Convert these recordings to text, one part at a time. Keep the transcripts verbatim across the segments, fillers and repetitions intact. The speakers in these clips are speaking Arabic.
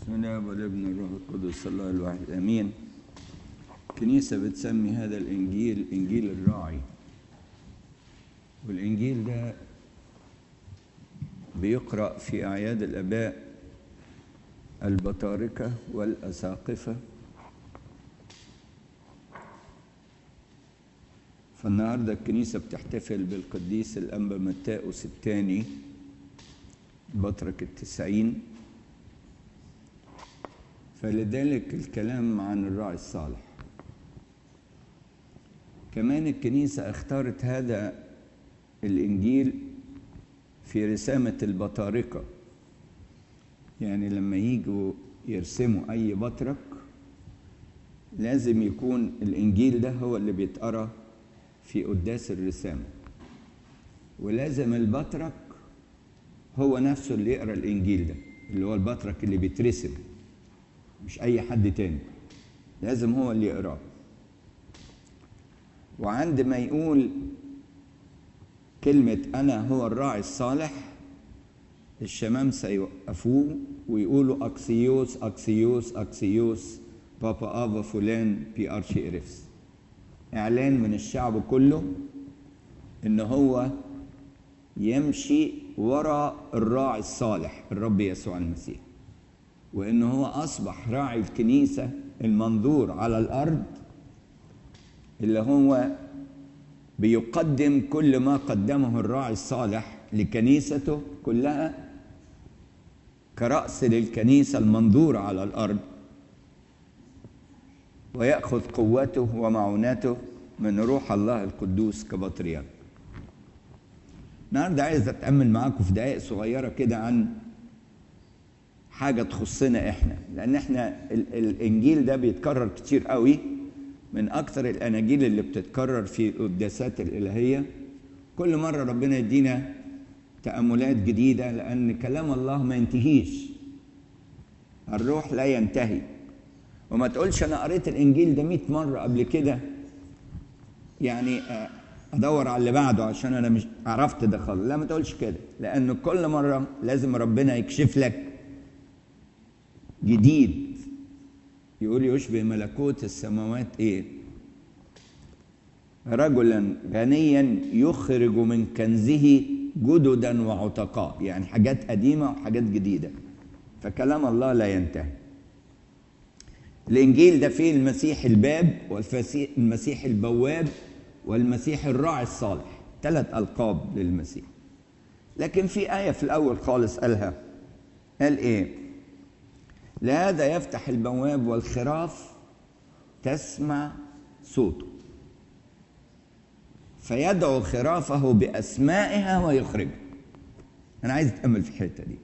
بسم الله والابن الروح القدس الله الواحد امين. الكنيسه بتسمي هذا الانجيل انجيل الراعي، والانجيل ده بيقرأ في اعياد الاباء البطاركه والاساقفه. فالنهارده الكنيسه بتحتفل بالقديس الانبا متاوس الثاني بطرك التسعين، فلذلك الكلام عن الراعي الصالح. كمان الكنيسة اختارت هذا الإنجيل في رسامة البطاركة، يعني لما يجوا يرسموا أي بطرك لازم يكون الإنجيل ده هو اللي بيتقرأ في قداس الرسامة، ولازم البطرك هو نفسه اللي يقرأ الإنجيل ده، اللي هو البطرك اللي بيترسم، مش أي حد تاني، لازم هو اللي يقراه. وعندما يقول كلمة أنا هو الراعي الصالح، الشمامسة يوقفوه ويقولوا أكسيوس أكسيوس أكسيوس بابا آفا فلان بي أرشي إرفس، إعلان من الشعب كله إن هو يمشي وراء الراعي الصالح الرب يسوع المسيح، وإنه هو أصبح راعي الكنيسة المنظور على الأرض، اللي هو بيقدم كل ما قدمه الراعي الصالح لكنيسته كلها كرأس للكنيسة المنظورة على الأرض، ويأخذ قوته ومعوناته من روح الله القدوس كبطريرك. النهارده عايز أتأمل معاكم في دقائق صغيرة كده عن حاجة تخصنا إحنا، لأن إحنا الإنجيل ده بيتكرر كتير قوي، من أكثر الأناجيل اللي بتتكرر في القداسات الإلهية. كل مرة ربنا يدينا تأملات جديدة، لأن كلام الله ما ينتهيش، الروح لا ينتهي. وما تقولش أنا قريت الإنجيل ده مئة مرة قبل كده، يعني أدور على اللي بعده عشان أنا مش عرفت ده خالص. لا، ما تقولش كده، لأن كل مرة لازم ربنا يكشف لك جديد. يقول يشبه ملكوت السماوات ايه؟ رجلا غنيا يخرج من كنزه جددا وعتقاء، يعني حاجات قديمة وحاجات جديدة. فكلام الله لا ينتهي. الإنجيل ده فيه المسيح الباب والمسيح البواب والمسيح الراعي الصالح، ثلاث ألقاب للمسيح. لكن في آية في الأول خالص قالها، قال إيه؟ لهذا يفتح البواب والخراف تسمع صوته فيدعو خرافه بأسمائها ويخرجها. أنا عايز أتأمل في الحتة دي.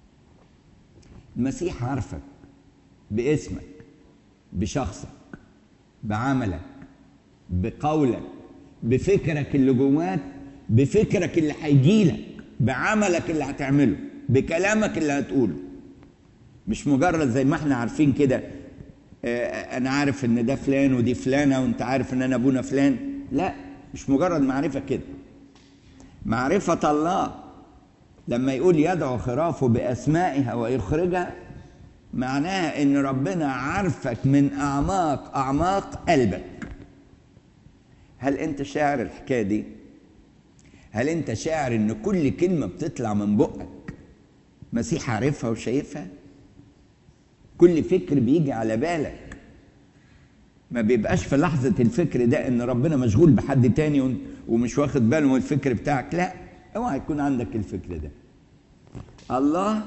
المسيح عارفك باسمك، بشخصك، بعملك، بقولك، بفكرك اللي جواك، بفكرك اللي هيجيلك، بعملك اللي هتعمله، بكلامك اللي هتقوله. مش مجرد زي ما احنا عارفين كده، اه انا عارف ان ده فلان ودي فلانه وانت عارف ان انا ابونا فلان. لا، مش مجرد معرفه كده. معرفه الله لما يقول يدعو خرافه باسمائها ويخرجها، معناها ان ربنا عارفك من اعماق اعماق قلبك. هل انت شاعر الحكايه دي؟ هل انت شاعر ان كل كلمه بتطلع من بقك مسيح عارفها وشايفها؟ كل فكر بيجي على بالك ما بيبقاش في لحظة الفكر ده ان ربنا مشغول بحد تاني ومش واخد باله من الفكر بتاعك. لا، اوعى يكون عندك الفكر ده. الله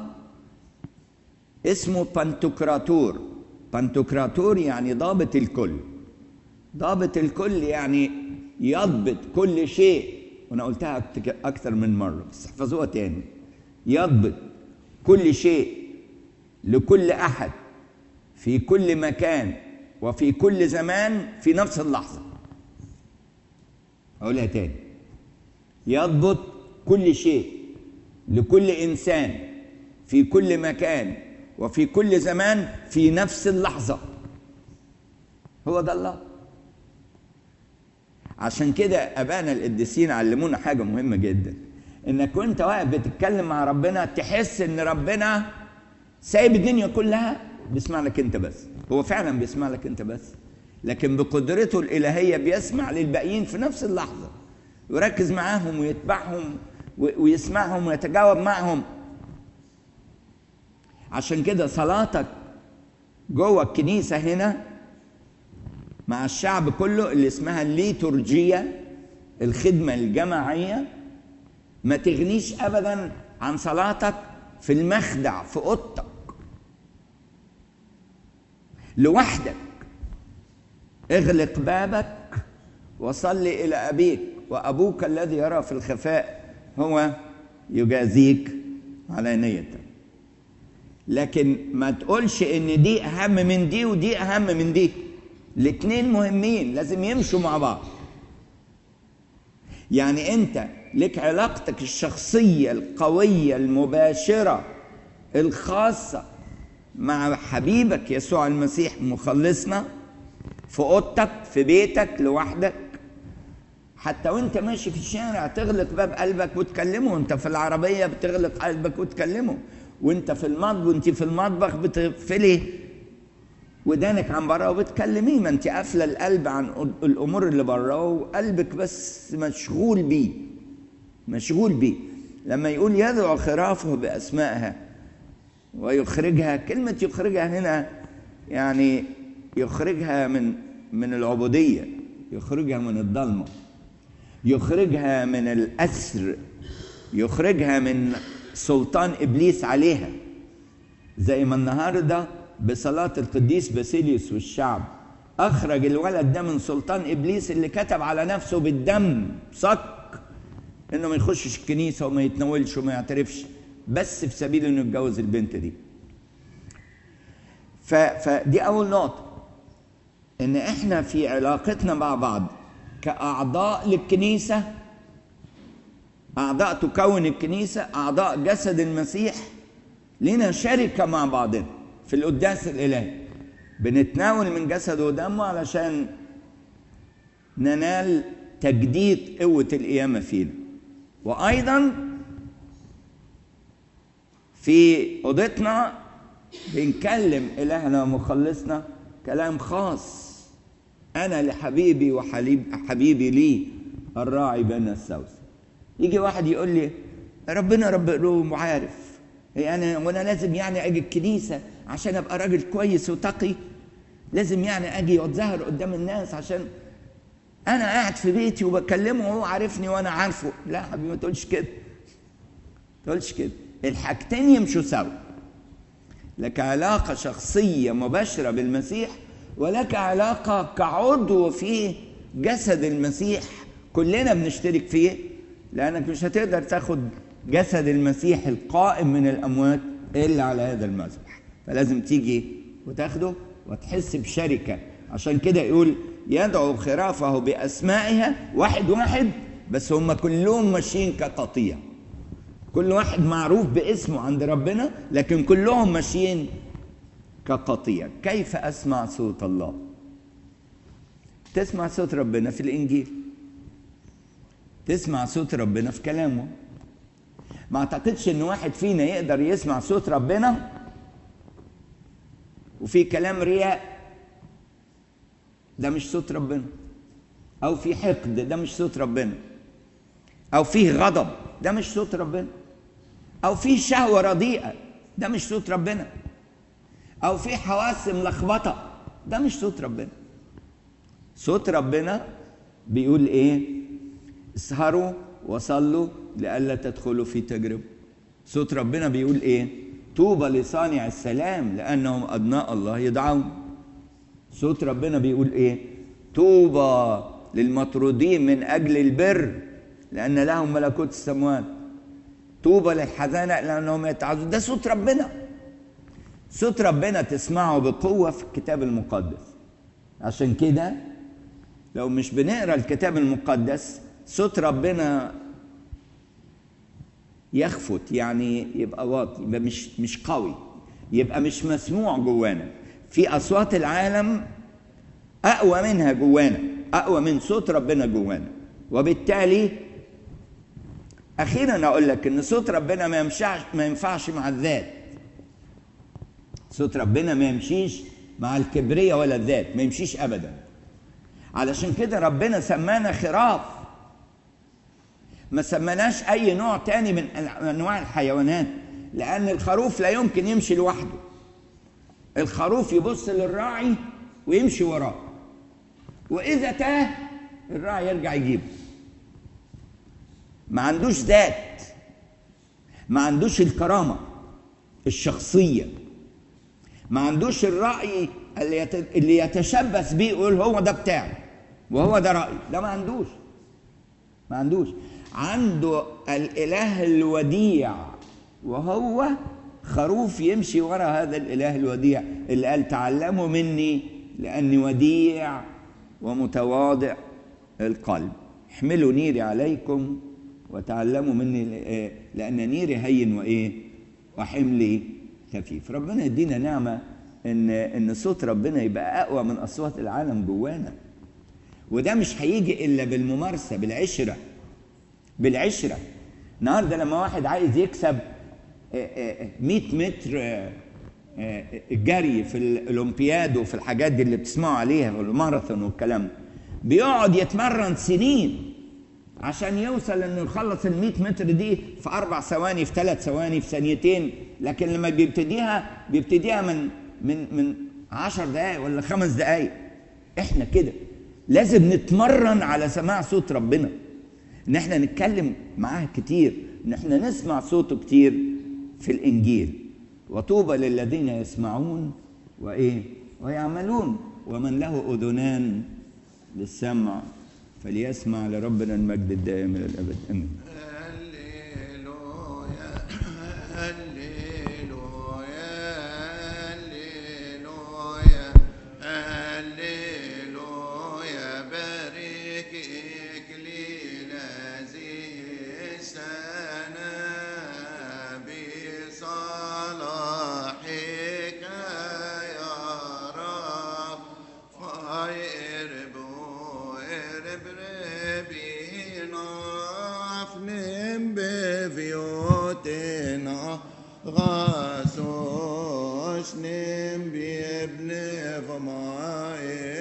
اسمه بانتوكراتور. بانتوكراتور يعني ضابط الكل. ضابط الكل يعني يضبط كل شيء، وانا قلتها اكثر من مرة بس احفظوها تاني. يضبط كل شيء لكل أحد في كل مكان وفي كل زمان في نفس اللحظة. أقولها تاني. يضبط كل شيء لكل إنسان في كل مكان وفي كل زمان في نفس اللحظة. هو ده الله. عشان كده أبانا القديسين علمونا حاجة مهمة جدا، إنك وأنت واقف بتتكلم مع ربنا تحس إن ربنا سايب الدنيا كلها بيسمع لك انت بس. هو فعلا بيسمع لك انت بس، لكن بقدرته الالهيه بيسمع للباقيين في نفس اللحظه، ويركز معاهم ويتبعهم ويسمعهم ويتجاوب معهم. عشان كده صلاتك جوه الكنيسه هنا مع الشعب كله اللي اسمها الليتورجيه، الخدمه الجماعيه، ما تغنيش ابدا عن صلاتك في المخدع في اوضتك لوحدك. اغلق بابك وصلي الى ابيك، وابوك الذي يرى في الخفاء هو يجازيك على نيتك. لكن ما تقولش ان دي اهم من دي ودي اهم من دي، الاتنين مهمين، لازم يمشوا مع بعض. يعني انت لك علاقتك الشخصية القوية المباشرة الخاصة مع حبيبك يسوع المسيح مخلصنا في اوضتك في بيتك لوحدك. حتى وانت ماشي في الشارع تغلق باب قلبك وتكلمه، وانت في العربية بتغلق قلبك وتكلمه، وانت في المطبخ وانت في المطبخ بتقفلي ودانك عن بره وبتكلميه، ما انت قافله القلب عن الامور اللي بره وقلبك بس مشغول بيه مشغول بيه. لما يقول يدعو خرافه باسمائها ويخرجها، كلمه يخرجها هنا يعني يخرجها من من العبوديه، يخرجها من الضلمه، يخرجها من الاسر، يخرجها من سلطان ابليس عليها. زي ما النهارده بصلاة القديس باسيليوس والشعب أخرج الولد ده من سلطان إبليس اللي كتب على نفسه بالدم صك إنه ما يخشش الكنيسة وما يتناولش وما يعترفش، بس في سبيل إنه يتجوز البنت دي. فدي أول نقطة، إن إحنا في علاقتنا مع بعض كأعضاء للكنيسة، أعضاء تكون الكنيسة، أعضاء جسد المسيح، لنا شركة مع بعضنا في القداس الإلهي، بنتناول من جسده ودمه علشان ننال تجديد قوة القيامة فينا. وأيضا في أوضتنا بنكلم إلهنا ومخلصنا كلام خاص، أنا لحبيبي وحبيبي لي الراعي بين السوس. يجي واحد يقول لي ربنا رب قلوب وعارف، يعني وانا لازم يعني اجي الكنيسه عشان ابقى راجل كويس وتقي؟ لازم يعني اجي واتظاهر قدام الناس عشان انا قاعد في بيتي وبكلمه وهو عارفني وانا عارفه؟ لا حبيبي، ما تقولش كده، ما تقولش كده. الحاجتين يمشوا سوا، لك علاقه شخصيه مباشره بالمسيح، ولك علاقه كعضو في جسد المسيح كلنا بنشترك فيه، لانك مش هتقدر تاخد جسد المسيح القائم من الأموات إلا على هذا المذبح، فلازم تيجي وتاخده وتحس بشركة. عشان كده يقول يدعو خرافه بأسمائها، واحد واحد بس هم كلهم ماشيين كقطيع، كل واحد معروف باسمه عند ربنا لكن كلهم ماشيين كقطيع. كيف أسمع صوت الله؟ تسمع صوت ربنا في الإنجيل، تسمع صوت ربنا في كلامه. ما اعتقدش ان واحد فينا يقدر يسمع صوت ربنا وفي كلام رياء، ده مش صوت ربنا، او في حقد، ده مش صوت ربنا، او فيه غضب، ده مش صوت ربنا، او في شهوة رديئة، ده مش صوت ربنا، او في حواس ملخبطة، ده مش صوت ربنا. صوت ربنا بيقول ايه؟ اسهروا وصلوا لئلا تدخلوا في تجربة. صوت ربنا بيقول ايه؟ طوبى لصانع السلام لانهم ابناء الله يدعون. صوت ربنا بيقول ايه؟ طوبى للمطرودين من اجل البر لان لهم ملكوت السماوات. طوبى للحزانة لانهم يتعزون. ده صوت ربنا. صوت ربنا تسمعه بقوة في الكتاب المقدس. عشان كده لو مش بنقرا الكتاب المقدس صوت ربنا يخفت، يعني يبقى واطي، يبقى مش مش قوي، يبقى مش مسموع جوانا. في اصوات العالم اقوى منها جوانا، اقوى من صوت ربنا جوانا. وبالتالي اخيرا اقول لك ان صوت ربنا ما ينفعش ما ينفعش مع الذات. صوت ربنا ما يمشيش مع الكبرية ولا الذات، ما يمشيش أبدا. علشان كده ربنا سمانا خراف، ما سمناش أي نوع تاني من أنواع الحيوانات، لأن الخروف لا يمكن يمشي لوحده. الخروف يبص للراعي ويمشي وراه، وإذا تاه الراعي يرجع يجيبه. ما عندوش ذات، ما عندوش الكرامة الشخصية، ما عندوش الرأي اللي يتشبث بيه يقول هو ده بتاعي وهو ده رأيي. لا، ما عندوش ما عندوش عنده الإله الوديع، وهو خروف يمشي وراء هذا الإله الوديع اللي قال تعلموا مني لأني وديع ومتواضع القلب، احملوا نيري عليكم وتعلموا مني لأن نيري هين وإيه وحملي خفيف. ربنا يدينا نعمة إن إن صوت ربنا يبقى أقوى من أصوات العالم جوانا، وده مش هيجي إلا بالممارسة، بالعشرة بالعشرة. النهارده لما واحد عايز يكسب مئة متر جري في الأولمبياد وفي الحاجات دي اللي بتسمعوا عليها والماراثون والكلام، بيقعد يتمرن سنين عشان يوصل انه يخلص ال مئة متر دي في اربع ثواني، في ثلاث ثواني، في ثانيتين. لكن لما بيبتديها بيبتديها من من من عشر دقائق ولا خمس دقائق. احنا كده لازم نتمرن على سماع صوت ربنا، ان احنا نتكلم معاه كتير، ان احنا نسمع صوته كتير في الانجيل. وطوبى للذين يسمعون وايه ويعملون، ومن له اذنان للسمع فليسمع لربنا المجد الدائم الى الابد. امين. هللويا هللويا هللويا هللويا. بارك إكليل هذه السنة بصلاحك يا رب، فيرب نفنم بفيوتنا غاسوش نم بابن فما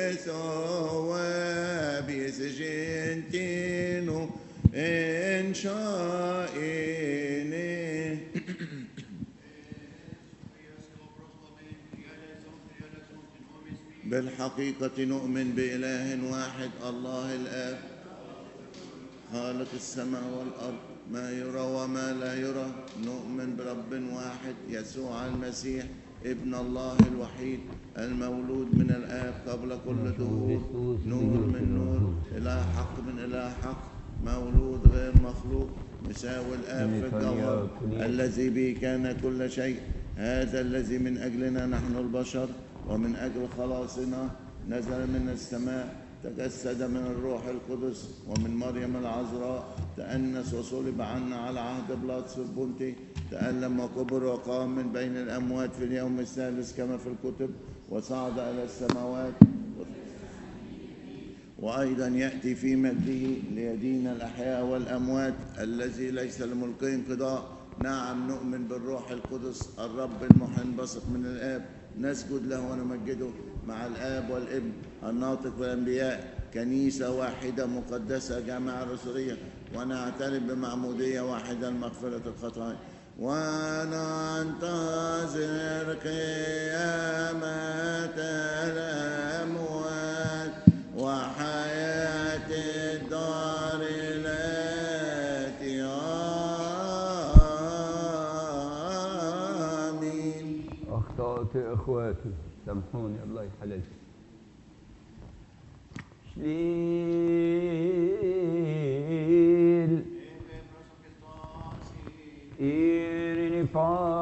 يسوى بيسجنتينو إن شائني. بالحقيقة نؤمن بإله واحد الله الآب خالق السماء والأرض، ما يرى وما لا يرى. نؤمن برب واحد يسوع المسيح ابن الله الوحيد المولود من الآب قبل كل دهور، نور من نور، إله حق من إله حق، مولود غير مخلوق، مساوي الآب في الجوهر، الذي به كان كل شيء. هذا الذي من أجلنا نحن البشر ومن أجل خلاصنا نزل من السماء، تجسد من الروح القدس ومن مريم العذراء، تأنس وصلب عنا على عهد بلاطس البنطي، تألم وكبر وقام من بين الأموات في اليوم الثالث كما في الكتب، وصعد إلى السماوات، وأيضا يأتي في مجده ليدين الأحياء والأموات، الذي ليس لملكه انقضاء. نعم نؤمن بالروح القدس الرب المحن بثق من الآب، نسجد له ونمجده مع الآب والابن الناطق بالأنبياء، كنيسة واحدة مقدسة جامعة رسولية، ونعترف بمعمودية واحدة لمغفرة الخطايا، وننتظر قيامة الأموات وحياة الدار التي. آمين. أخطأت إخواتي سامحوني، الله يحلل. شليل إيرني